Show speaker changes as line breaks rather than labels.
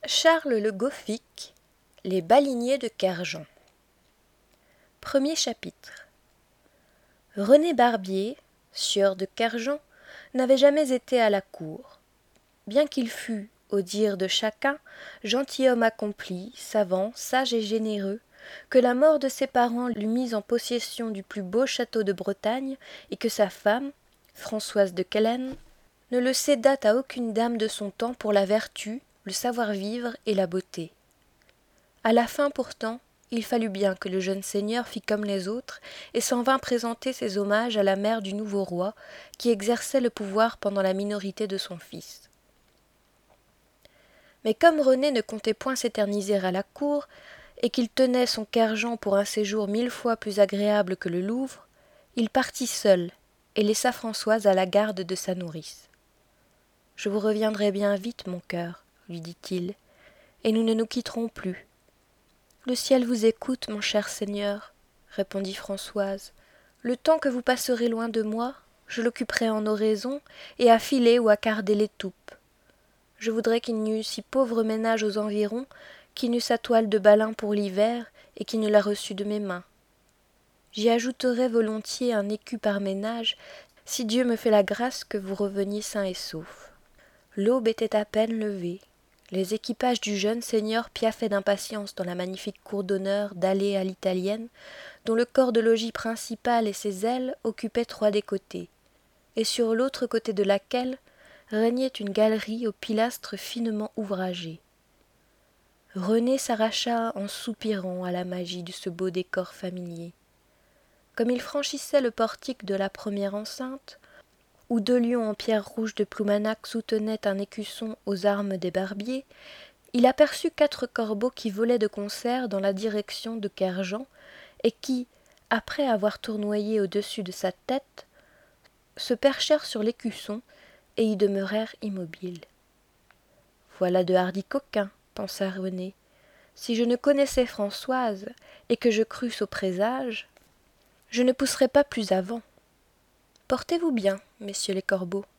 Charles le Gothique, les baleiniers de Kerjan. Premier chapitre. René Barbier, sieur de Kerjan, n'avait jamais été à la cour. Bien qu'il fût, au dire de chacun, gentilhomme accompli, savant, sage et généreux, que la mort de ses parents l'eût mis en possession du plus beau château de Bretagne et que sa femme, Françoise de Quelen, ne le cédât à aucune dame de son temps pour la vertu, le savoir-vivre et la beauté. À la fin, pourtant, il fallut bien que le jeune seigneur fît comme les autres et s'en vint présenter ses hommages à la mère du nouveau roi, qui exerçait le pouvoir pendant la minorité de son fils. Mais comme René ne comptait point s'éterniser à la cour, et qu'il tenait son Kerjan pour un séjour 1000 fois plus agréable que le Louvre, il partit seul et laissa Françoise à la garde de sa nourrice. « Je vous reviendrai bien vite, mon cœur, lui dit-il, et nous ne nous quitterons plus. »« Le ciel vous écoute, mon cher seigneur, répondit Françoise. Le temps que vous passerez loin de moi, je l'occuperai en oraison et à filer ou à carder les toupes. Je voudrais qu'il n'y eût si pauvre ménage aux environs qui n'eût sa toile de balin pour l'hiver et qui ne la reçût de mes mains. J'y ajouterais volontiers un écu par ménage, si Dieu me fait la grâce que vous reveniez sains et saufs. L'aube était à peine levée. Les équipages du jeune seigneur piaffaient d'impatience dans la magnifique cour d'honneur dallée à l'italienne, dont le corps de logis principal et ses ailes occupaient 3 des côtés, et sur l'autre côté de laquelle régnait une galerie aux pilastres finement ouvragés. René s'arracha en soupirant à la magie de ce beau décor familier. Comme il franchissait le portique de la première enceinte, où 2 lions en pierre rouge de Ploumanac soutenaient un écusson aux armes des barbiers, il aperçut 4 corbeaux qui volaient de concert dans la direction de Kerjan et qui, après avoir tournoyé au-dessus de sa tête, se perchèrent sur l'écusson et y demeurèrent immobiles. « Voilà de hardis coquins, pensa René. Si je ne connaissais Françoise et que je crusse au présage, je ne pousserais pas plus avant. Portez-vous bien, messieurs les corbeaux.